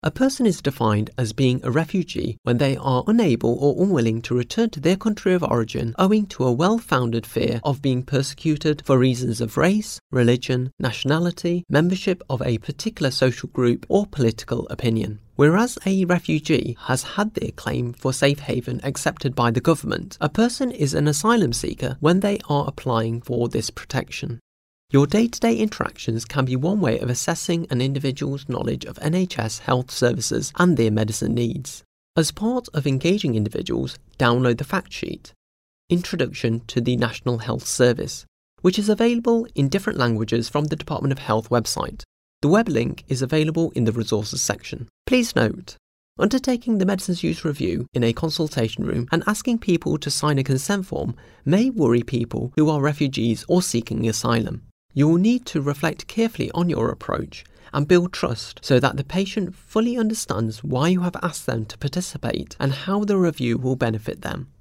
A person is defined as being a refugee when they are unable or unwilling to return to their country of origin owing to a well-founded fear of being persecuted for reasons of race, religion, nationality, membership of a particular social group, or political opinion. Whereas a refugee has had their claim for safe haven accepted by the government, a person is an asylum seeker when they are applying for this protection. Your day-to-day interactions can be one way of assessing an individual's knowledge of NHS health services and their medicine needs. As part of engaging individuals, download the fact sheet, Introduction to the National Health Service, which is available in different languages from the Department of Health website. The web link is available in the resources section. Please note, undertaking the medicines use review in a consultation room and asking people to sign a consent form may worry people who are refugees or seeking asylum. You will need to reflect carefully on your approach and build trust so that the patient fully understands why you have asked them to participate and how the review will benefit them.